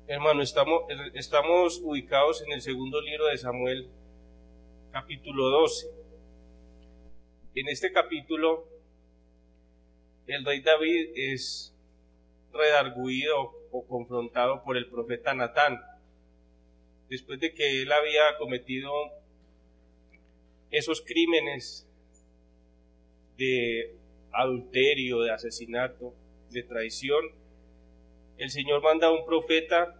Hermano, estamos ubicados en el segundo libro de Samuel, capítulo 12. En este capítulo, el rey David es redarguido o confrontado por el profeta Natán, después de que él había cometido esos crímenes de adulterio, de asesinato, de traición. El Señor manda a un profeta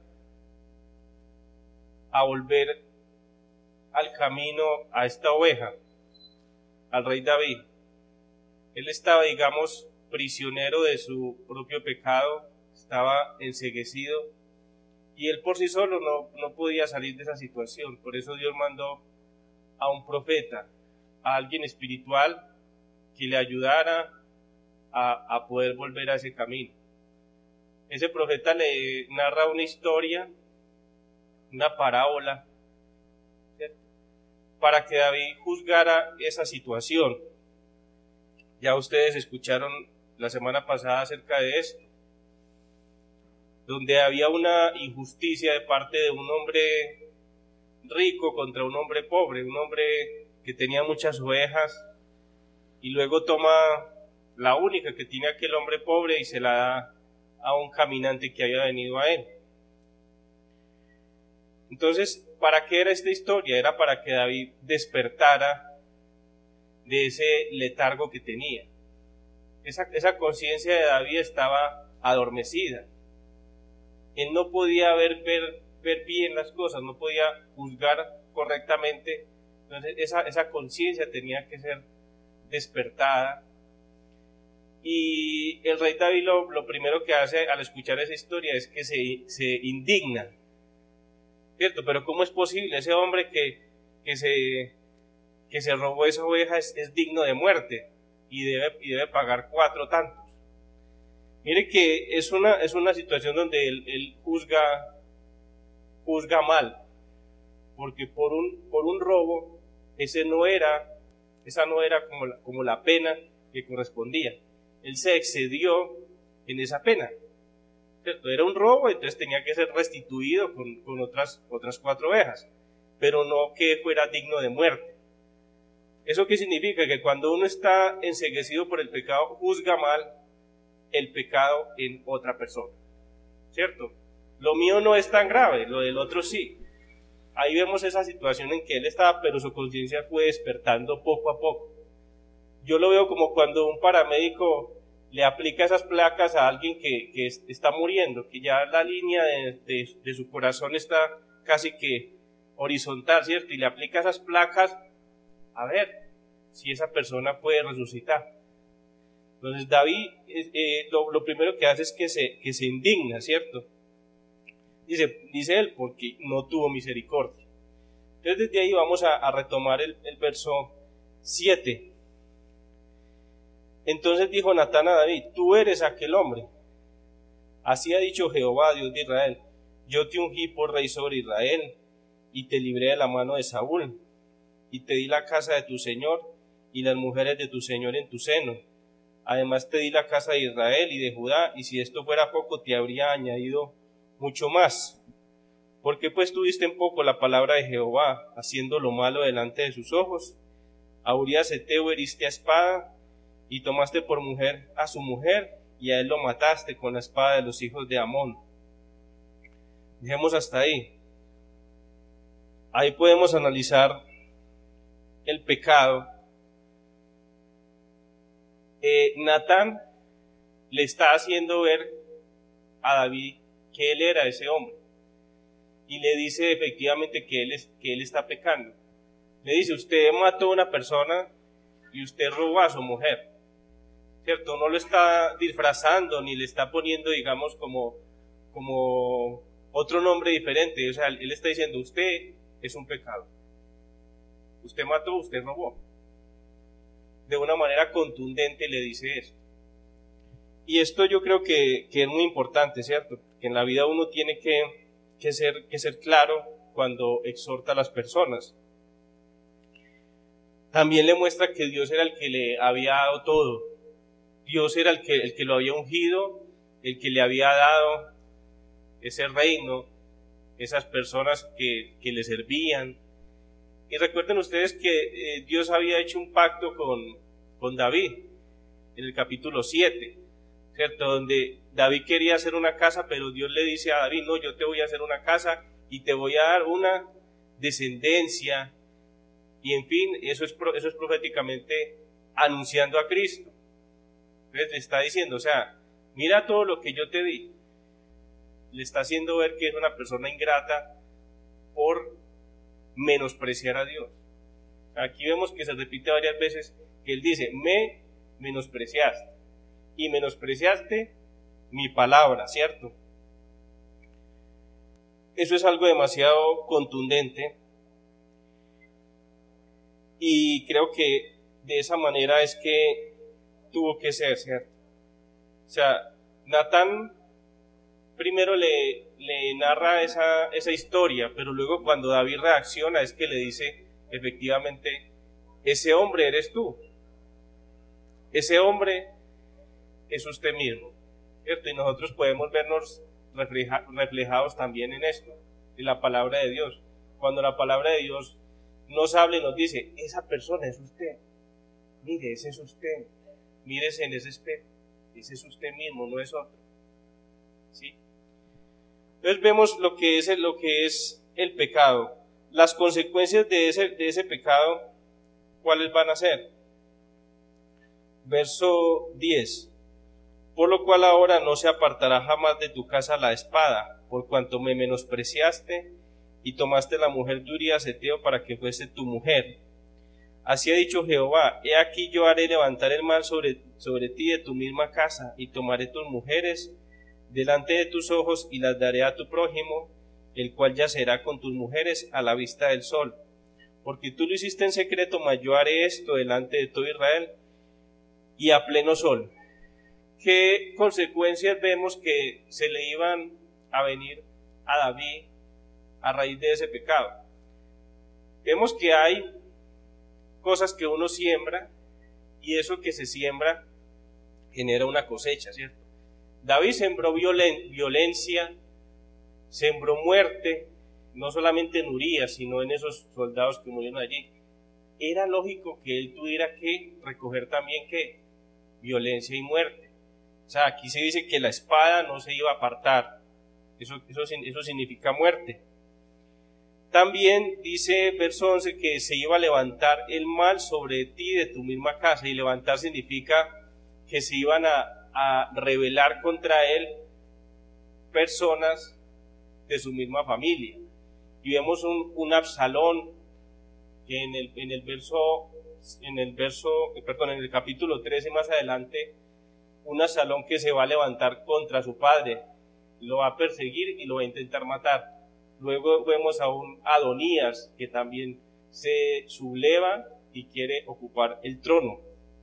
a volver al camino a esta oveja, al rey David. Él estaba, digamos, prisionero de su propio pecado, estaba enceguecido, y él por sí solo no podía salir de esa situación. Por eso Dios mandó a un profeta, a alguien espiritual que le ayudara a poder volver a ese camino. Ese profeta le narra una historia, una parábola, ¿cierto?, para que David juzgara esa situación. Ya ustedes escucharon la semana pasada acerca de esto, donde había una injusticia de parte de un hombre rico contra un hombre pobre, un hombre que tenía muchas ovejas y luego toma la única que tiene aquel hombre pobre y se la da a un caminante que había venido a él. Entonces, ¿para qué era esta historia? Era para que David despertara de ese letargo que tenía. Esa conciencia de David estaba adormecida. Él no podía ver bien las cosas, no podía juzgar correctamente. Entonces, esa conciencia tenía que ser despertada. Y el rey David lo primero que hace al escuchar esa historia es que se indigna, ¿cierto? Pero ¿cómo es posible? Ese hombre que se robó esa oveja es digno de muerte y debe pagar 4 tantos. Mire que es una situación donde él juzga mal, porque por un robo esa no era como la pena que correspondía. Él se excedió en esa pena, ¿cierto? Era un robo, entonces tenía que ser restituido con otras 4 ovejas, pero no que fuera digno de muerte. ¿Eso qué significa? Que cuando uno está enceguecido por el pecado, juzga mal el pecado en otra persona, ¿cierto? Lo mío no es tan grave, lo del otro sí. Ahí vemos esa situación en que él estaba, pero su conciencia fue despertando poco a poco. Yo lo veo como cuando un paramédico le aplica esas placas a alguien que está muriendo, que ya la línea de su corazón está casi que horizontal, ¿cierto? Y le aplica esas placas a ver si esa persona puede resucitar. Entonces David lo primero que hace es que se indigna, ¿cierto? Dice él, porque no tuvo misericordia. Entonces desde ahí vamos a retomar el verso 7. Entonces dijo Natán a David: tú eres aquel hombre. Así ha dicho Jehová, Dios de Israel: yo te ungí por rey sobre Israel, y te libré de la mano de Saúl, y te di la casa de tu señor, y las mujeres de tu señor en tu seno. Además te di la casa de Israel y de Judá, y si esto fuera poco, te habría añadido mucho más. ¿Por qué pues tuviste en poco la palabra de Jehová, haciendo lo malo delante de sus ojos? A Urías heteo heriste a espada, y tomaste por mujer a su mujer, y a él lo mataste con la espada de los hijos de Amón. Dejemos hasta ahí. Ahí podemos analizar el pecado. Natán le está haciendo ver a David que él era ese hombre, y le dice efectivamente que él está pecando. Le dice: usted mató a una persona y usted robó a su mujer, ¿cierto? No lo está disfrazando ni le está poniendo, digamos, como otro nombre diferente. O sea, él está diciendo: usted es un pecado, usted mató, usted robó. De una manera contundente le dice esto. Y esto yo creo que es muy importante, ¿cierto? Que en la vida uno tiene que ser claro cuando exhorta a las personas. También le muestra que Dios era el que le había dado todo. Dios era el que lo había ungido, el que le había dado ese reino, esas personas que le servían. Y recuerden ustedes que Dios había hecho un pacto con David en el capítulo 7, ¿cierto? Donde David quería hacer una casa, pero Dios le dice a David, no, yo te voy a hacer una casa y te voy a dar una descendencia. Y en fin, eso es proféticamente anunciando a Cristo. Entonces le está diciendo, o sea, mira todo lo que yo te di. Le está haciendo ver que es una persona ingrata por menospreciar a Dios. Aquí vemos que se repite varias veces que él dice, me menospreciaste y menospreciaste mi palabra, ¿cierto? Eso es algo demasiado contundente y creo que de esa manera es que tuvo que ser, ¿cierto? O sea, Natán primero le narra esa historia, pero luego cuando David reacciona es que le dice, efectivamente, ese hombre eres tú, ese hombre es usted mismo, ¿cierto? Y nosotros podemos vernos reflejados también en esto, en la palabra de Dios. Cuando la palabra de Dios nos habla y nos dice, esa persona es usted, mire, ese es usted, mírese en ese espejo, ese es usted mismo, no es otro, ¿sí? Entonces vemos lo que es el pecado. Las consecuencias de ese pecado, ¿cuáles van a ser? Verso 10. Por lo cual ahora no se apartará jamás de tu casa la espada, por cuanto me menospreciaste y tomaste la mujer de Urías Heteo para que fuese tu mujer. Así ha dicho Jehová, he aquí yo haré levantar el mal sobre ti de tu misma casa, y tomaré tus mujeres delante de tus ojos y las daré a tu prójimo, el cual yacerá con tus mujeres a la vista del sol. Porque tú lo hiciste en secreto, mas yo haré esto delante de todo Israel y a pleno sol. ¿Qué consecuencias vemos que se le iban a venir a David a raíz de ese pecado? Vemos que hay cosas que uno siembra y eso que se siembra genera una cosecha, ¿cierto? David sembró violencia, sembró muerte, no solamente en Urías, sino en esos soldados que murieron allí. Era lógico que él tuviera que recoger también ¿qué? Violencia y muerte. O sea, aquí se dice que la espada no se iba a apartar. Eso significa muerte. También dice verso 11 que se iba a levantar el mal sobre ti de tu misma casa. Y levantar significa que se iban a rebelar contra él personas de su misma familia. Y vemos un Absalón que en el capítulo 13 más adelante, un Absalón que se va a levantar contra su padre, lo va a perseguir y lo va a intentar matar. Luego vemos a un Adonías que también se subleva y quiere ocupar el trono.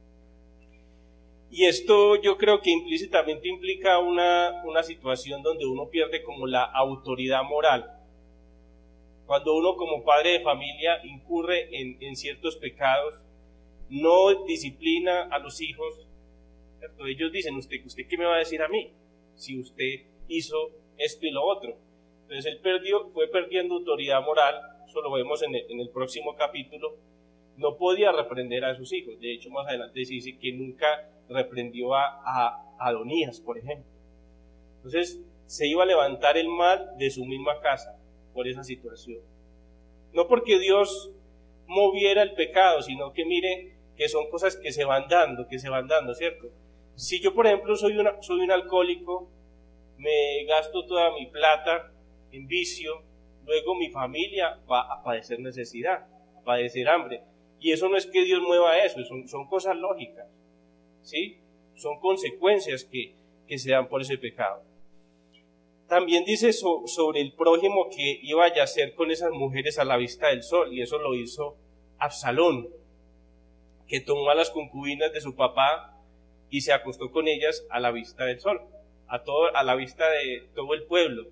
Y esto yo creo que implícitamente implica una situación donde uno pierde como la autoridad moral. Cuando uno como padre de familia incurre en ciertos pecados, no disciplina a los hijos, ¿cierto? Ellos dicen, ¿usted qué me va a decir a mí? Si usted hizo esto y lo otro. Entonces él fue perdiendo autoridad moral, eso lo vemos en el próximo capítulo. No podía reprender a sus hijos. De hecho, más adelante se dice que nunca reprendió a Adonías, por ejemplo. Entonces, se iba a levantar el mal de su misma casa por esa situación. No porque Dios moviera el pecado, sino que mire que son cosas que se van dando, ¿cierto? Si yo, por ejemplo, soy un alcohólico, me gasto toda mi plata en vicio, luego mi familia va a padecer necesidad, a padecer hambre. Y eso no es que Dios mueva eso, son cosas lógicas, ¿sí? Son consecuencias que se dan por ese pecado. También dice sobre el prójimo que iba a yacer con esas mujeres a la vista del sol, y eso lo hizo Absalón, que tomó a las concubinas de su papá y se acostó con ellas a la vista del sol, a la vista de todo el pueblo.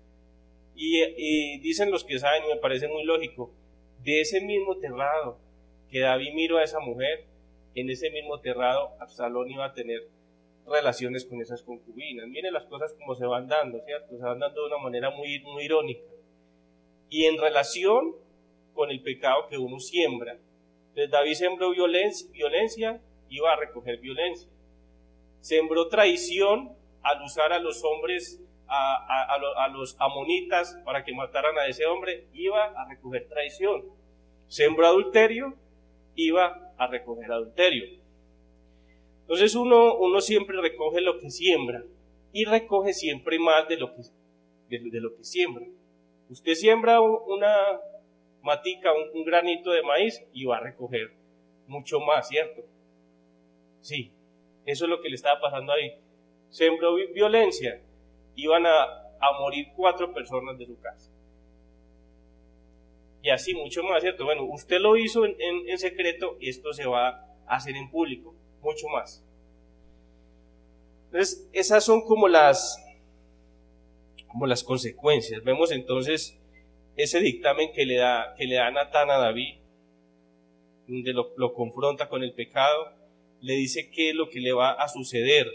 Y dicen los que saben, y me parece muy lógico, de ese mismo terrado que David miró a esa mujer, en ese mismo terrado Absalón iba a tener relaciones con esas concubinas. Miren las cosas como se van dando, ¿cierto? Se van dando de una manera muy, muy irónica. y en relación con el pecado que uno siembra. Entonces David sembró violencia, iba a recoger violencia. Sembró traición al usar a los hombres, a los amonitas para que mataran a ese hombre, iba a recoger traición. Sembró adulterio, iba a recoger adulterio. Entonces uno siempre recoge lo que siembra y recoge siempre más de lo que siembra. Usted siembra una matica, un granito de maíz y va a recoger mucho más, ¿cierto? Sí, eso es lo que le estaba pasando ahí. Sembró violencia, iban a morir 4 personas de su casa. Y así mucho más, ¿cierto? Bueno, usted lo hizo en secreto y esto se va a hacer en público, mucho más. Entonces, esas son como las consecuencias. Vemos entonces ese dictamen que le da Natán a David, donde lo confronta con el pecado, le dice qué es lo que le va a suceder.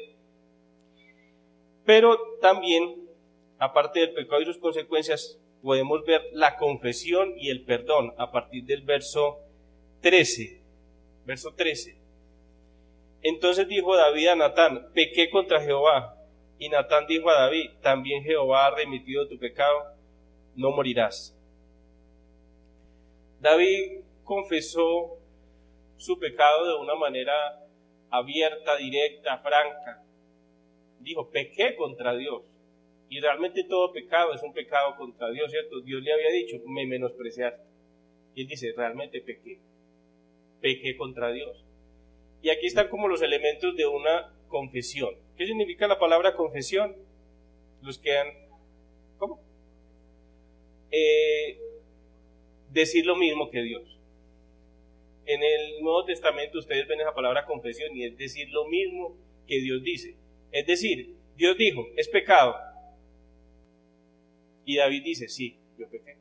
Pero también, aparte del pecado y sus consecuencias, podemos ver la confesión y el perdón a partir del verso 13. Verso 13. Entonces dijo David a Natán: pequé contra Jehová. Y Natán dijo a David: también Jehová ha remitido tu pecado, no morirás. David confesó su pecado de una manera abierta, directa, franca. Dijo: pequé contra Dios. Y realmente todo pecado es un pecado contra Dios, ¿cierto? Dios le había dicho: me menospreciaste. Y él dice: realmente pequé contra Dios. Y aquí están como los elementos de una confesión. ¿Qué significa la palabra confesión? Los que han... ¿Cómo? Decir lo mismo que Dios. En el Nuevo Testamento ustedes ven esa palabra confesión y es decir lo mismo que Dios dice. Es decir, Dios dijo: es pecado. Y David dice: sí, yo pequé.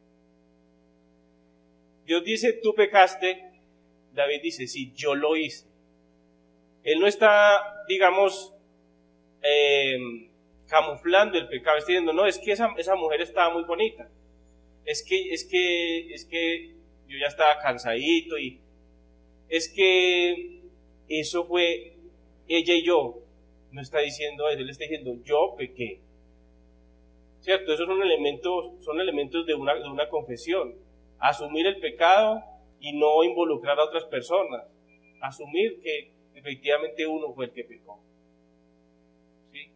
Dios dice: tú pecaste. David dice: sí, yo lo hice. Él no está, digamos, camuflando el pecado, está diciendo: no, es que esa mujer estaba muy bonita. Es que yo ya estaba cansadito y es que eso fue ella y yo. No está diciendo eso, él está diciendo: yo pequé. ¿Cierto? Esos son elementos de una confesión. Asumir el pecado y no involucrar a otras personas. Asumir que efectivamente uno fue el que pecó. ¿Sí?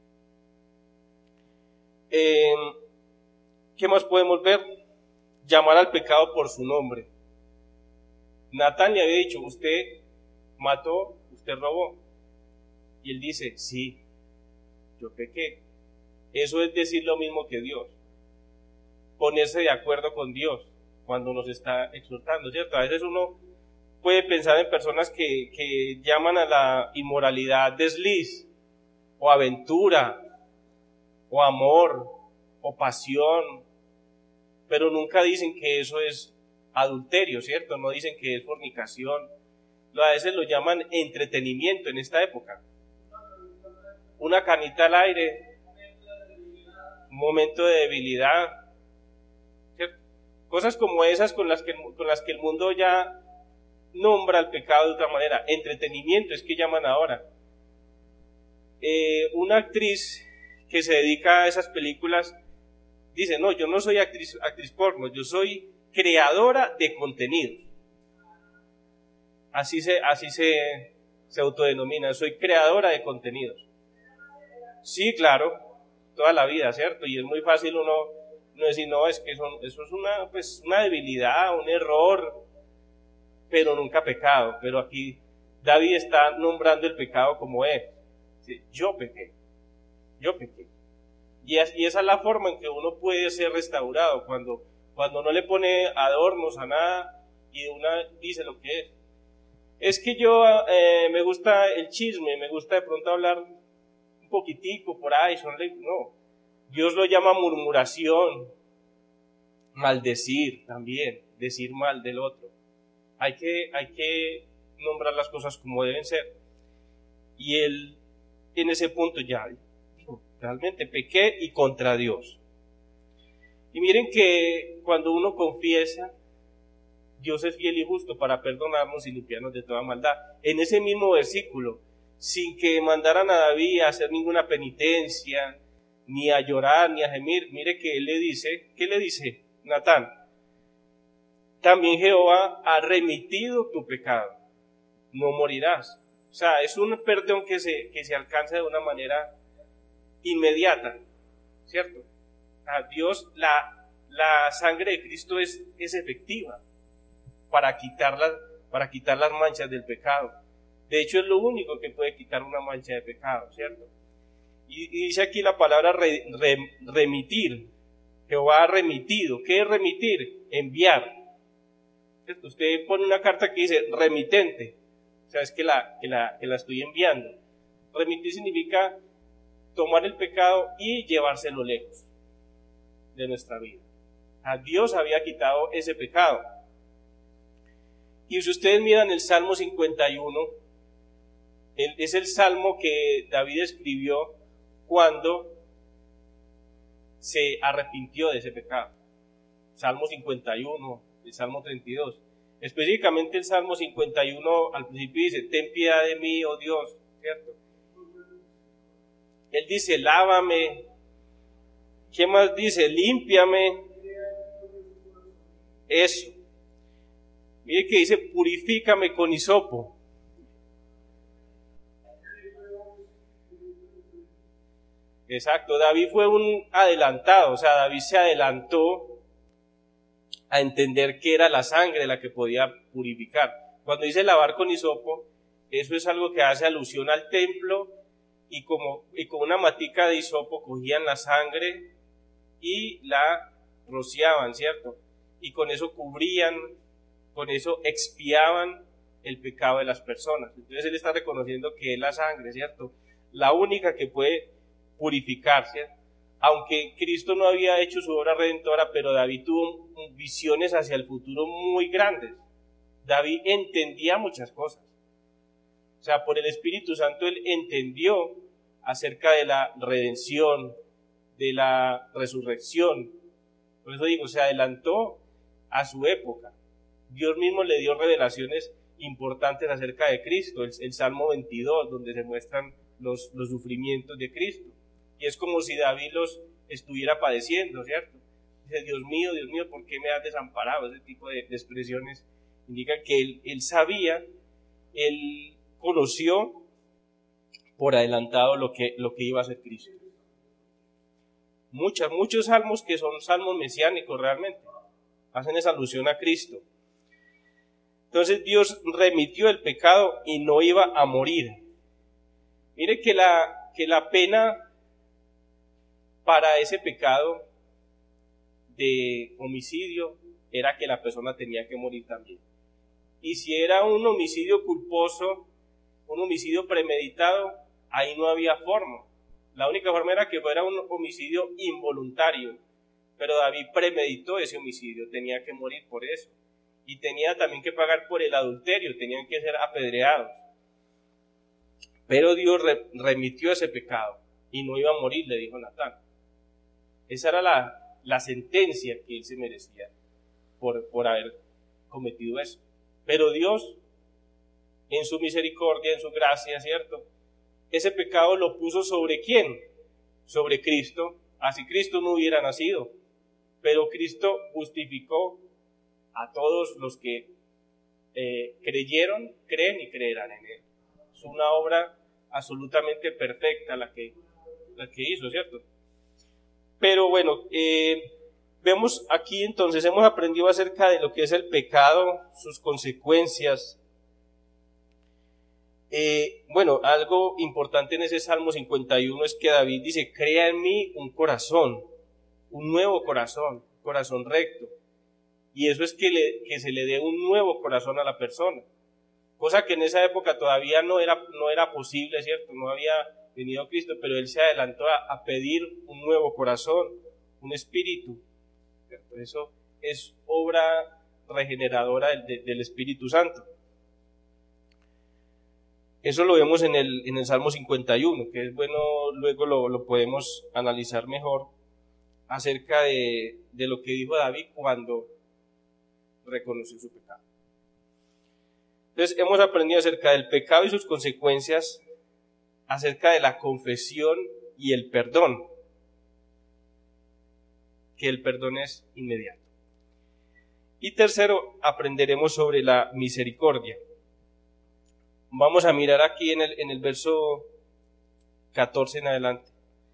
¿Qué más podemos ver? Llamar al pecado por su nombre. Natán le había dicho: usted mató, usted robó. Y él dice: sí, yo pequé. Eso es decir lo mismo que Dios. Ponerse de acuerdo con Dios cuando nos está exhortando, ¿cierto? A veces uno puede pensar en personas que llaman a la inmoralidad desliz, o aventura, o amor, o pasión, pero nunca dicen que eso es adulterio, ¿cierto? No dicen que es fornicación. A veces lo llaman entretenimiento en esta época. Una canita al aire, un momento de debilidad, ¿cierto? Cosas como esas con las que el mundo ya nombra el pecado de otra manera. Entretenimiento es que llaman ahora. Una actriz que se dedica a esas películas dice: no, yo no soy actriz porno, yo soy creadora de contenidos. Así se autodenomina: soy creadora de contenidos. Sí, claro, toda la vida, ¿cierto? Y es muy fácil uno decir: no, es que eso es una debilidad, un error, pero nunca pecado. Pero aquí David está nombrando el pecado como es. Yo pequé. Y esa es la forma en que uno puede ser restaurado, cuando no le pone adornos a nada y una dice lo que es. Es que yo me gusta el chisme, me gusta de pronto hablar un poquitico por ahí, no. Dios lo llama murmuración, maldecir también, decir mal del otro. Hay que nombrar las cosas como deben ser. Y él, en ese punto ya dijo: realmente pequé y contra Dios. Y miren que cuando uno confiesa, Dios es fiel y justo para perdonarnos y limpiarnos de toda maldad. En ese mismo versículo, sin que mandaran a David a hacer ninguna penitencia, ni a llorar, ni a gemir, mire que él le dice, ¿qué le dice Natán? También Jehová ha remitido tu pecado, no morirás. O sea, es un perdón que se alcanza de una manera inmediata, ¿cierto? A Dios, la sangre de Cristo es efectiva para quitar las manchas del pecado. De hecho, es lo único que puede quitar una mancha de pecado, ¿cierto? Y dice aquí la palabra remitir. Jehová ha remitido. ¿Qué es remitir? Enviar. ¿Cierto? Usted pone una carta que dice remitente, o sea, es que la estoy enviando. Remitir significa tomar el pecado y llevárselo lejos de nuestra vida. A Dios había quitado ese pecado. Y si ustedes miran el Salmo 51, es el salmo que David escribió cuando se arrepintió de ese pecado. Salmo 51, el Salmo 32. Específicamente el Salmo 51 al principio dice, ten piedad de mí, oh Dios, ¿cierto? Él dice, lávame. ¿Qué más dice? Límpiame. Eso. Mire que dice, purifícame con hisopo. Exacto, David fue un adelantado, o sea, David se adelantó a entender que era la sangre la que podía purificar. Cuando dice lavar con hisopo, eso es algo que hace alusión al templo, y con una matica de hisopo cogían la sangre y la rociaban, ¿cierto? Y con eso cubrían, con eso expiaban el pecado de las personas. Entonces él está reconociendo que es la sangre, ¿cierto? La única que puede purificar, ¿cierto? Aunque Cristo no había hecho su obra redentora, pero David tuvo visiones hacia el futuro muy grandes. David entendía muchas cosas. O sea, por el Espíritu Santo él entendió acerca de la redención, de la resurrección. Por eso digo, se adelantó a su época. Dios mismo le dio revelaciones importantes acerca de Cristo, el Salmo 22, donde se muestran los sufrimientos de Cristo. Y es como si David los estuviera padeciendo, ¿cierto? Dice, Dios mío, ¿por qué me has desamparado? Ese tipo de expresiones indican que él sabía, él conoció por adelantado lo que iba a hacer Cristo. Muchos salmos que son salmos mesiánicos realmente, hacen esa alusión a Cristo. Entonces Dios remitió el pecado y no iba a morir. Mire que la pena para ese pecado de homicidio era que la persona tenía que morir también. Y si era un homicidio culposo, un homicidio premeditado, ahí no había forma. La única forma era que fuera un homicidio involuntario. Pero David premeditó ese homicidio, tenía que morir por eso. Y tenía también que pagar por el adulterio, tenían que ser apedreados. Pero Dios remitió ese pecado y no iba a morir, le dijo Natán. Esa era la sentencia que él se merecía por haber cometido eso. Pero Dios, en su misericordia, en su gracia, ¿cierto? Ese pecado lo puso ¿sobre quién? Sobre Cristo. Así Cristo no hubiera nacido. Pero Cristo justificó a todos los que creyeron, creen y creerán en Él. Es una obra absolutamente perfecta la que hizo, ¿cierto? Pero bueno, vemos aquí entonces, hemos aprendido acerca de lo que es el pecado, sus consecuencias. Bueno, algo importante en ese Salmo 51 es que David dice, crea en mí un corazón, un nuevo corazón recto. Y eso es que se le dé un nuevo corazón a la persona. Cosa que en esa época todavía no era posible, ¿cierto? No había venido Cristo, pero él se adelantó a pedir un nuevo corazón, un espíritu. ¿Cierto? Eso es obra regeneradora del Espíritu Santo. Eso lo vemos en el Salmo 51, que es bueno, luego lo podemos analizar mejor acerca de lo que dijo David cuando reconoció su pecado. Entonces hemos aprendido acerca del pecado y sus consecuencias, acerca de la confesión y el perdón, que el perdón es inmediato. Y tercero, aprenderemos sobre la misericordia. Vamos a mirar aquí en el verso 14 en adelante.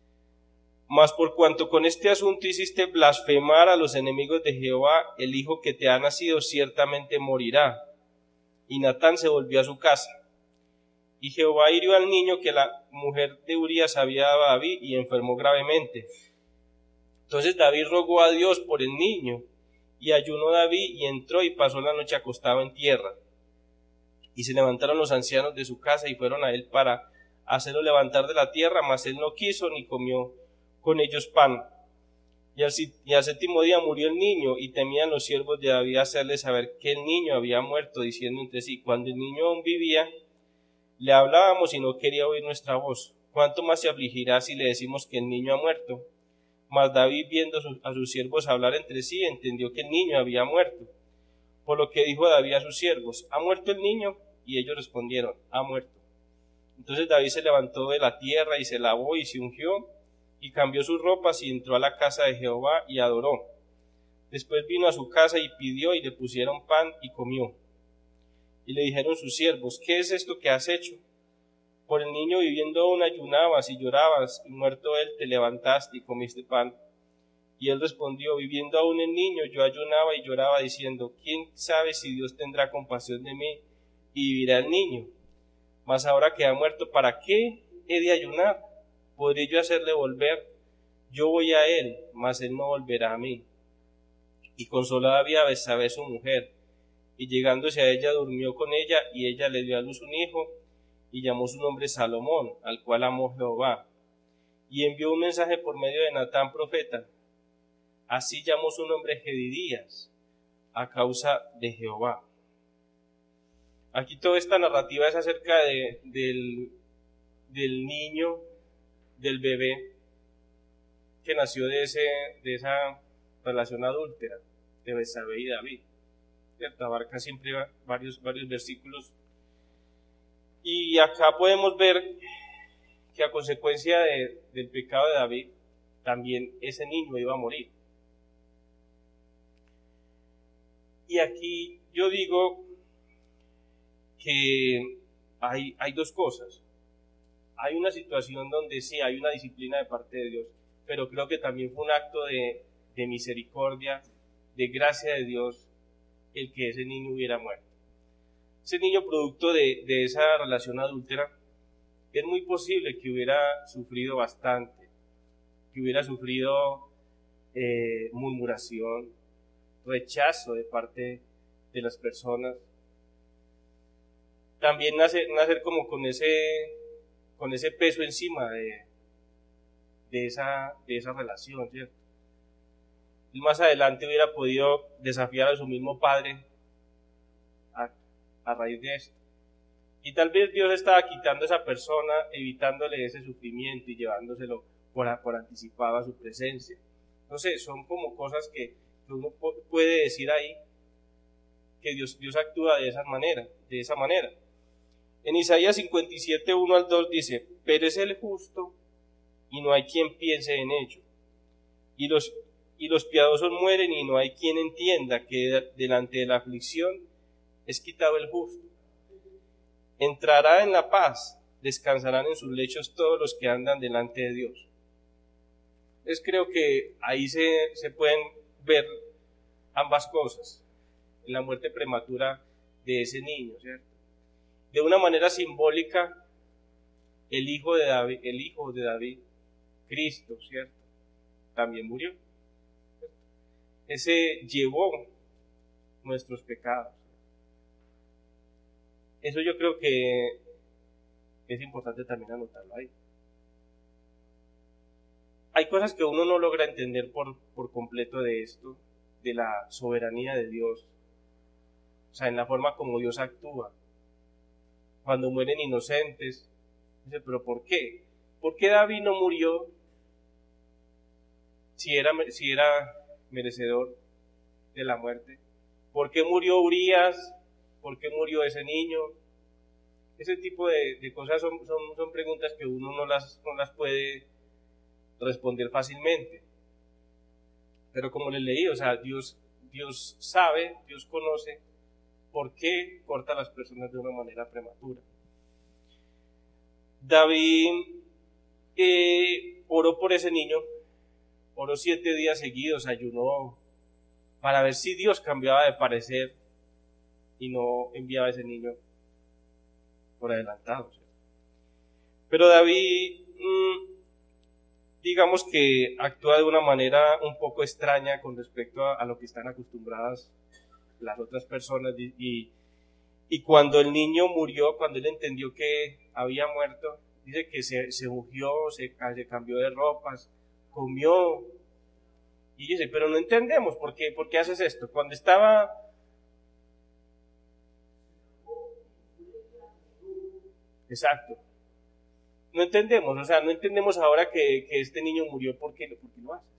Mas por cuanto con este asunto hiciste blasfemar a los enemigos de Jehová, el hijo que te ha nacido ciertamente morirá. Y Natán se volvió a su casa. Y Jehová hirió al niño que la mujer de Urías había dado a David y enfermó gravemente. Entonces David rogó a Dios por el niño, y ayunó David y entró y pasó la noche acostado en tierra. Y se levantaron los ancianos de su casa y fueron a él para hacerlo levantar de la tierra, mas él no quiso ni comió con ellos pan. Y al séptimo día murió el niño, y temían los siervos de David hacerle saber que el niño había muerto, diciendo entre sí: cuando el niño aún vivía, le hablábamos y no quería oír nuestra voz. ¿Cuánto más se afligirá si le decimos que el niño ha muerto? Mas David, viendo a sus siervos hablar entre sí, entendió que el niño había muerto. Por lo que dijo David a sus siervos: ¿ha muerto el niño? Y ellos respondieron: ha muerto. Entonces David se levantó de la tierra y se lavó y se ungió y cambió sus ropas y entró a la casa de Jehová y adoró. Después vino a su casa y pidió y le pusieron pan y comió. Y le dijeron sus siervos: ¿qué es esto que has hecho? Por el niño viviendo aún ayunabas y llorabas, y muerto él te levantaste y comiste pan. Y él respondió: viviendo aún el niño yo ayunaba y lloraba, diciendo: ¿quién sabe si Dios tendrá compasión de mí y vivirá el niño? Mas ahora que ha muerto, ¿para qué he de ayunar? ¿Podré yo hacerle volver? Yo voy a él, mas él no volverá a mí. Y consoló David a Betsabé su mujer, y llegándose a ella durmió con ella, y ella le dio a luz un hijo, y llamó su nombre Salomón, al cual amó Jehová. Y envió un mensaje por medio de Natán profeta. Así llamó su nombre Jedidías, a causa de Jehová. Aquí toda esta narrativa es acerca del niño, del bebé que nació de esa relación adúltera de Betsabé y David. ¿Cierto? Abarca siempre varios versículos. Y acá podemos ver que a consecuencia del pecado de David, también ese niño iba a morir. Y aquí yo digo que hay dos cosas. Hay una situación donde sí hay una disciplina de parte de Dios, pero creo que también fue un acto de misericordia, de gracia de Dios, el que ese niño hubiera muerto. Ese niño, producto de esa relación adúltera, es muy posible que hubiera sufrido bastante, que hubiera sufrido murmuración, rechazo de parte de las personas. También nacer como con ese peso encima de esa relación, ¿cierto? Y más adelante hubiera podido desafiar a su mismo padre a raíz de esto. Y tal vez Dios estaba quitando a esa persona, evitándole ese sufrimiento y llevándoselo por anticipado a su presencia. No sé, son como cosas que uno puede decir ahí, que Dios actúa de esa manera. En Isaías 57, 1 al 2 dice: perece el justo y no hay quien piense en ello. Y los piadosos mueren y no hay quien entienda que delante de la aflicción es quitado el justo. Entrará en la paz, descansarán en sus lechos todos los que andan delante de Dios. Entonces creo que ahí se pueden ver ambas cosas, en la muerte prematura de ese niño, ¿cierto? De una manera simbólica, el hijo de David, Cristo, ¿cierto? También murió. ¿Cierto? Ese llevó nuestros pecados. Eso yo creo que es importante también anotarlo ahí. Hay cosas que uno no logra entender por completo de esto, de la soberanía de Dios, o sea, en la forma como Dios actúa. Cuando mueren inocentes, dice, ¿pero por qué? ¿Por qué David no murió si era merecedor de la muerte. ¿Por qué murió Urías? ¿Por qué murió ese niño? Ese tipo de cosas son preguntas que uno no las puede responder fácilmente. Pero como les leí, o sea, Dios sabe, Dios conoce por qué corta a las personas de una manera prematura. David oró por ese niño, oró 7 días seguidos, ayunó para ver si Dios cambiaba de parecer y no enviaba a ese niño por adelantado. Pero David, digamos que actúa de una manera un poco extraña con respecto a lo que están acostumbradas las otras personas, y cuando el niño murió, cuando él entendió que había muerto, dice que se ungió, se cambió de ropas, comió, y dice, pero no entendemos por qué haces esto. Cuando estaba... Exacto. No entendemos, o sea, no entendemos ahora que este niño murió, ¿por qué lo haces?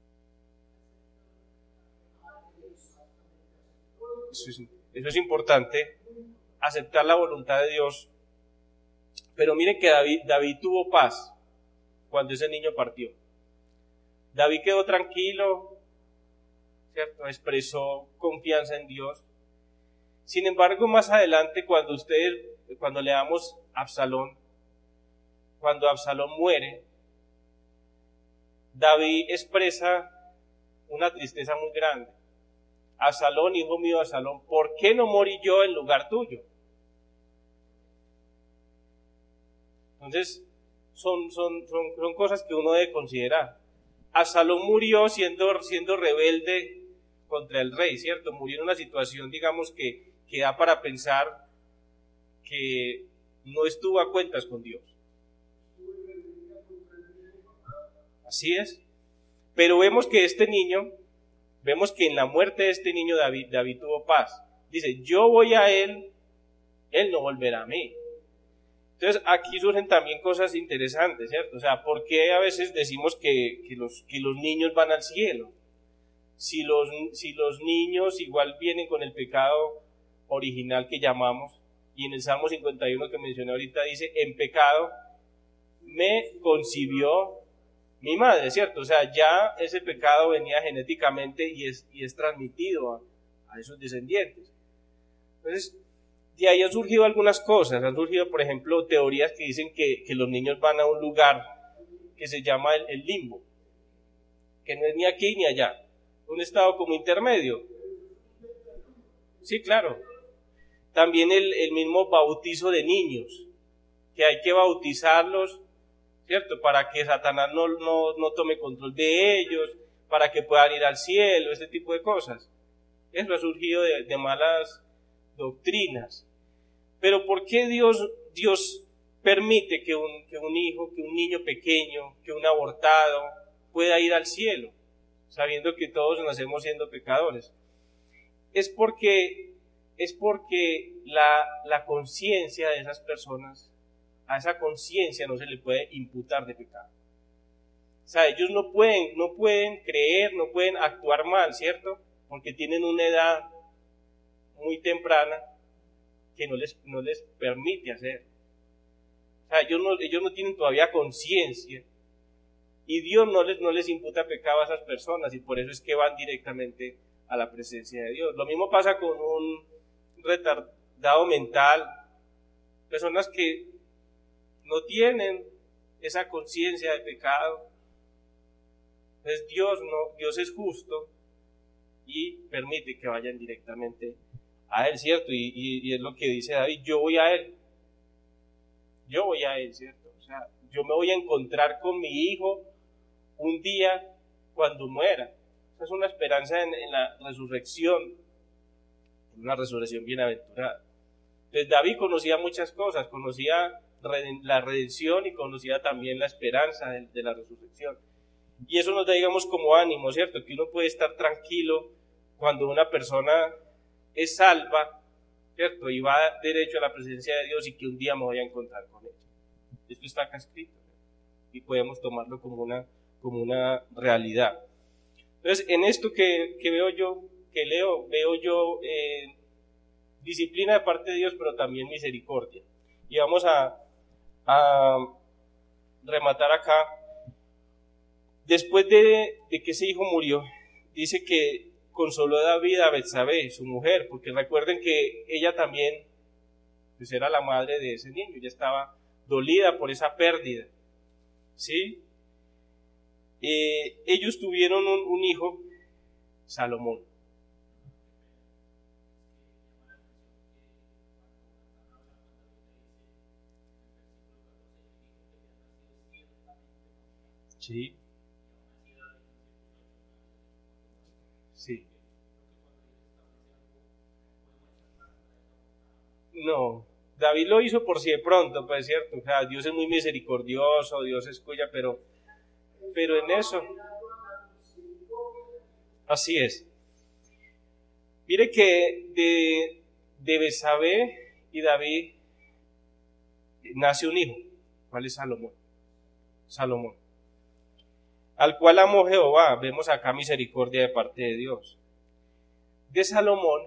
Eso es importante, aceptar la voluntad de Dios. Pero miren que David tuvo paz cuando ese niño partió. David quedó tranquilo, ¿cierto? Expresó confianza en Dios. Sin embargo, más adelante, cuando leamos Absalón, cuando Absalón muere, David expresa una tristeza muy grande. Absalón, hijo mío, Absalón, ¿por qué no morí yo en lugar tuyo? Entonces, son cosas que uno debe considerar. Absalón murió siendo rebelde contra el rey, ¿cierto? Murió en una situación, digamos, que da para pensar que no estuvo a cuentas con Dios. Así es. Pero vemos que en la muerte de este niño David tuvo paz. Dice, yo voy a él no volverá a mí. Entonces aquí surgen también cosas interesantes, ¿cierto? O sea, ¿por qué a veces decimos que los niños van al cielo? Si los niños igual vienen con el pecado original que llamamos, y en el Salmo 51 que mencioné ahorita dice, en pecado me concibió mi madre, ¿cierto? O sea, ya ese pecado venía genéticamente y es transmitido a esos descendientes. Entonces, de ahí han surgido algunas cosas. Han surgido, por ejemplo, teorías que dicen que los niños van a un lugar que se llama el limbo, que no es ni aquí ni allá, un estado como intermedio. Sí, claro. También el mismo bautizo de niños, que hay que bautizarlos, ¿cierto? Para que Satanás no tome control de ellos, para que puedan ir al cielo, este tipo de cosas. Eso ha surgido de malas doctrinas. Pero ¿por qué Dios permite que un hijo, que un niño pequeño, que un abortado pueda ir al cielo, sabiendo que todos nacemos siendo pecadores? Es porque la conciencia de esas personas, a esa conciencia no se le puede imputar de pecado. O sea, ellos no pueden creer, no pueden actuar mal, ¿cierto? Porque tienen una edad muy temprana que no les permite hacer. O sea, ellos no tienen todavía conciencia, y Dios no les imputa pecado a esas personas, y por eso es que van directamente a la presencia de Dios. Lo mismo pasa con un retardado mental, personas que no tienen esa conciencia de pecado. Entonces Dios es justo y permite que vayan directamente a Él, ¿cierto? Y es lo que dice David, yo voy a Él, ¿cierto? O sea, yo me voy a encontrar con mi hijo un día cuando muera. Esa es una esperanza en la resurrección, en una resurrección bienaventurada. Entonces David conocía muchas cosas, conocía la redención y conocía también la esperanza de la resurrección. Y eso nos da, digamos, como ánimo, ¿cierto? Que uno puede estar tranquilo cuando una persona es salva, ¿cierto? Y va derecho a la presencia de Dios, y que un día me voy a encontrar con ella. Esto está acá escrito, ¿no? Y podemos tomarlo como una realidad. Entonces, en esto que veo yo, que leo, veo yo disciplina de parte de Dios, pero también misericordia. Y vamos a rematar acá. Después de que ese hijo murió, dice que consoló David a Betsabé, su mujer, porque recuerden que ella también pues era la madre de ese niño, ya estaba dolida por esa pérdida, ¿sí? Ellos tuvieron un hijo, Salomón. Sí, sí. No, David lo hizo por si de pronto, pues es cierto, o sea, Dios es muy misericordioso, Dios escucha, pero en eso, así es. Mire que de Betsabé y David nace un hijo. ¿Cuál es Salomón? Salomón. Al cual amó Jehová. Vemos acá misericordia de parte de Dios. De Salomón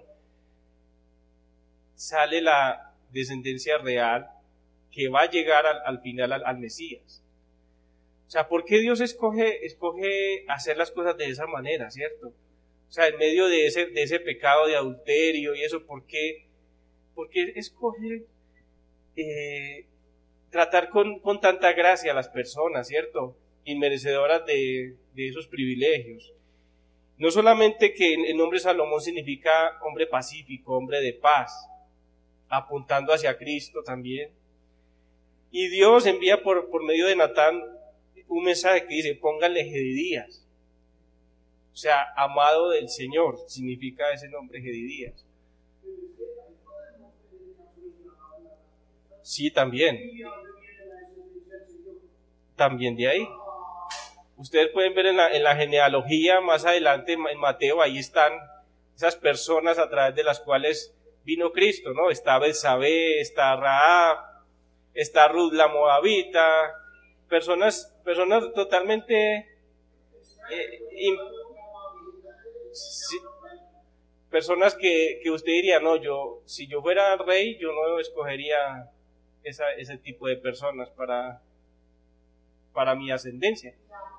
sale la descendencia real que va a llegar al final al Mesías. O sea, ¿por qué Dios escoge hacer las cosas de esa manera, cierto? O sea, en medio de ese pecado de adulterio y eso, ¿por qué escoge tratar con tanta gracia a las personas, cierto? Inmerecedoras de esos privilegios. No solamente que el nombre Salomón significa hombre pacífico, hombre de paz, apuntando hacia Cristo también. Y Dios envía por medio de Natán un mensaje que dice, pónganle Jedidías. O sea, amado del Señor, significa ese nombre Jedidías. Sí, también de ahí. Ustedes pueden ver en la genealogía más adelante en Mateo, ahí están esas personas a través de las cuales vino Cristo, ¿no? Está Betsabé, está Rahab, está Ruth la Moabita, personas totalmente sí, personas que usted diría, no, si yo fuera rey, yo no escogería ese tipo de personas para mi ascendencia.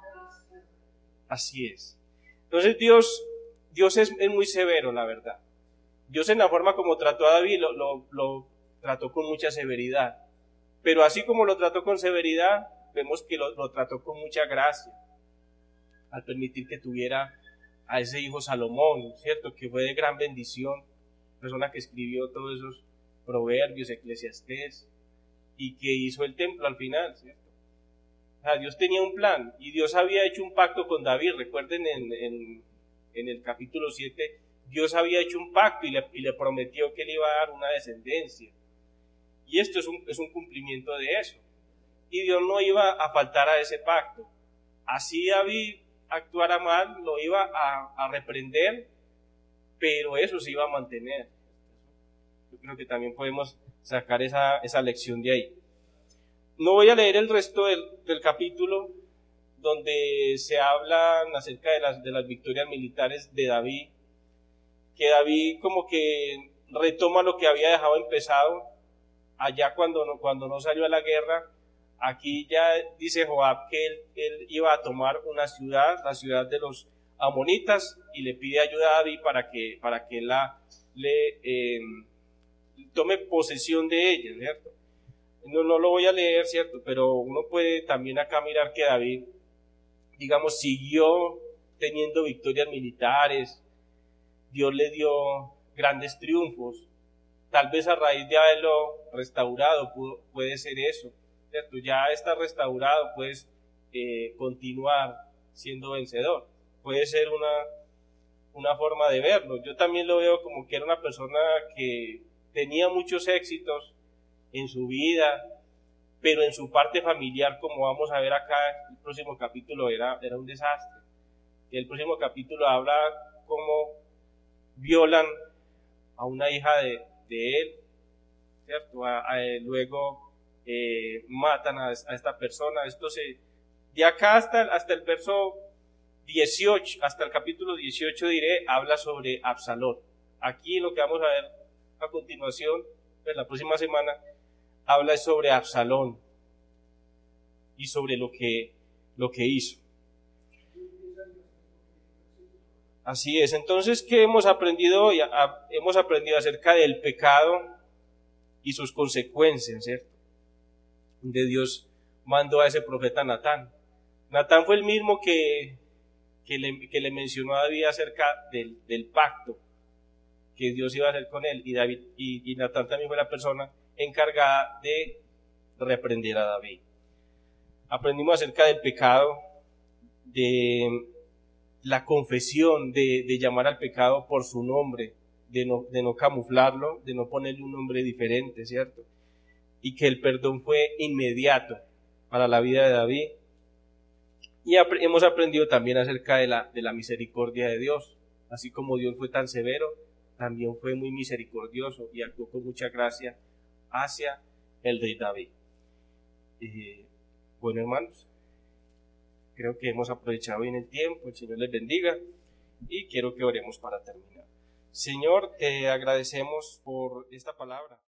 Así es. Entonces Dios es muy severo, la verdad. Dios en la forma como trató a David lo trató con mucha severidad. Pero así como lo trató con severidad, vemos que lo trató con mucha gracia. Al permitir que tuviera a ese hijo Salomón, ¿cierto? Que fue de gran bendición. Persona que escribió todos esos proverbios, Eclesiastés, y que hizo el templo al final, ¿cierto? O sea, Dios tenía un plan y Dios había hecho un pacto con David. Recuerden en el capítulo 7, Dios había hecho un pacto y le prometió que le iba a dar una descendencia. Y esto es un cumplimiento de eso. Y Dios no iba a faltar a ese pacto. Así David actuara mal, lo iba a reprender, pero eso se iba a mantener. Yo creo que también podemos sacar esa lección de ahí. No voy a leer el resto del capítulo donde se hablan acerca de las victorias militares de David, que David como que retoma lo que había dejado empezado allá cuando no salió a la guerra. Aquí ya dice Joab que él iba a tomar una ciudad, la ciudad de los amonitas, y le pide ayuda a David para que él le tome posesión de ella, ¿cierto? No lo voy a leer, ¿cierto? Pero uno puede también acá mirar que David, digamos, siguió teniendo victorias militares, Dios le dio grandes triunfos, tal vez a raíz de haberlo restaurado, puede ser eso, ¿cierto? Ya está restaurado, puedes continuar siendo vencedor, puede ser una forma de verlo. Yo también lo veo como que era una persona que tenía muchos éxitos en su vida, pero en su parte familiar, como vamos a ver acá, el próximo capítulo era un desastre. El próximo capítulo habla cómo violan a una hija de él, ¿cierto? Luego matan a esta persona. De acá hasta el verso 18, hasta el capítulo 18 diré, habla sobre Absalón. Aquí lo que vamos a ver a continuación, pues la próxima semana, habla sobre Absalón y sobre lo que hizo. Así es. Entonces, ¿qué hemos aprendido hoy? Hemos aprendido acerca del pecado y sus consecuencias, ¿cierto? De Dios mandó a ese profeta Natán. Natán fue el mismo que le mencionó a David acerca del pacto que Dios iba a hacer con él, y Natán también fue la persona encargada de reprender a David. Aprendimos acerca del pecado, de la confesión, de llamar al pecado por su nombre, de no camuflarlo, de no ponerle un nombre diferente, ¿cierto? Y que el perdón fue inmediato para la vida de David. Y hemos aprendido también acerca de la misericordia de Dios. Así como Dios fue tan severo, también fue muy misericordioso y actuó con mucha gracia hacia el rey David. Bueno, hermanos, creo que hemos aprovechado bien el tiempo. El Señor les bendiga y quiero que oremos para terminar. Señor, te agradecemos por esta palabra.